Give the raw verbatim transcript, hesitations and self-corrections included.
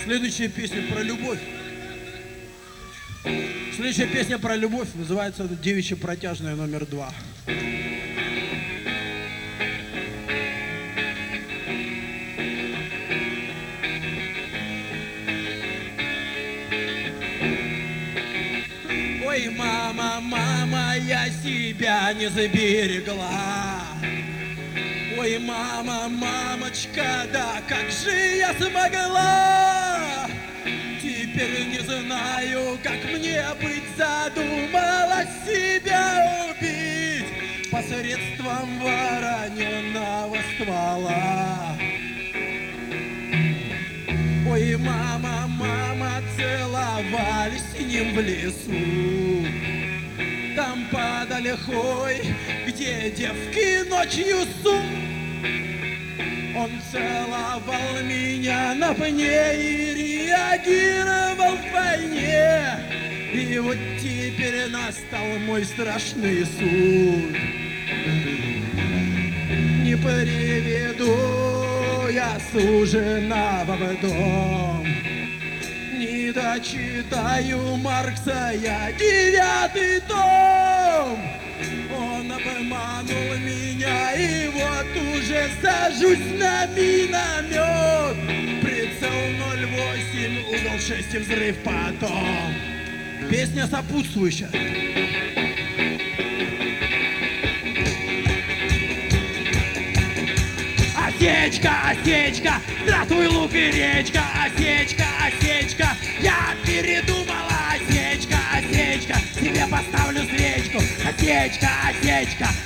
Следующая песня про любовь. Следующая песня про любовь называется «Девичья протяжная номер два». Ой, мама, мама, я себя не заберегла. Ой, мама, мамочка, да как же я смогла? Теперь не знаю, как мне быть, задумала себя убить посредством вороненого ствола. Ой, мама, мама, целовались с ним в лесу. Там под ольхой, где девки ночью сум. Он целовал меня на пне и реагировал в войне. И вот теперь настал мой страшный суд. Не приведу я суженого в дом, не дочитаю Маркса я девятый том. Он обманул меня, и вот уже сажусь на миномет. Прицел ноль восемь, угол шесть и взрыв потом. Песня сопутствующая. Осечка, осечка, здравствуй, лук и речка. Осечка, осечка, я передумала. Осечка, осечка, себе поставлю свечку. Осечка, осечка,